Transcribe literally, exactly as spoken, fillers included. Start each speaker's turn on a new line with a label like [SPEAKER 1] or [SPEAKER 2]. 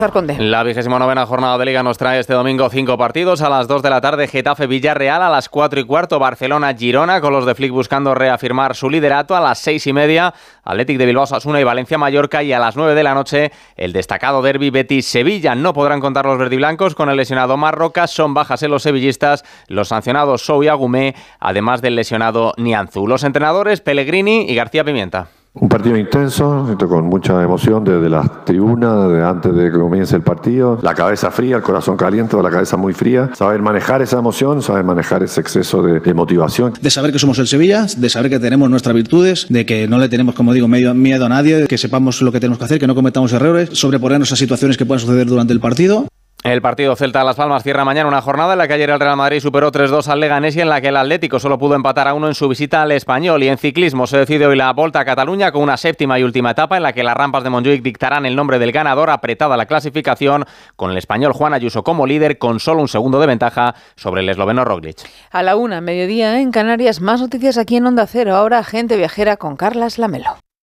[SPEAKER 1] La vigésima novena jornada de Liga nos trae este domingo cinco partidos. A las dos de la tarde, Getafe-Villarreal. A las cuatro y cuarto, Barcelona-Girona, con los de Flick buscando reafirmar su liderato. A las seis y media, Athletic de Bilbao-Osasuna y Valencia-Mallorca. Y a las nueve de la noche, el destacado derbi Betis-Sevilla. No podrán contar los verdiblancos con el lesionado Marroca. Son bajas en los sevillistas los sancionados Sou y Agumé, además del lesionado Nianzú. Los entrenadores Pellegrini y García Pimienta.
[SPEAKER 2] Un partido intenso, con mucha emoción desde las tribunas, desde antes de que comience el partido. La cabeza fría, el corazón caliente, la cabeza muy fría. Saber manejar esa emoción, saber manejar ese exceso de, de motivación.
[SPEAKER 3] De saber que somos el Sevilla, de saber que tenemos nuestras virtudes, de que no le tenemos, como digo, medio, miedo a nadie, que sepamos lo que tenemos que hacer, que no cometamos errores, sobreponernos a situaciones que puedan suceder durante el partido.
[SPEAKER 1] El partido Celta-Las Palmas cierra mañana una jornada en la que ayer el Real Madrid superó tres dos al Leganés y en la que el Atlético solo pudo empatar a uno en su visita al Español. Y en ciclismo se decide hoy la Volta a Cataluña con una séptima y última etapa en la que las rampas de Montjuïc dictarán el nombre del ganador. Apretada la clasificación con el español Juan Ayuso como líder con solo un segundo de ventaja sobre el esloveno Roglic.
[SPEAKER 4] A la una, mediodía en Canarias, más noticias aquí en Onda Cero. Ahora Gente Viajera con Carlas Lamelo.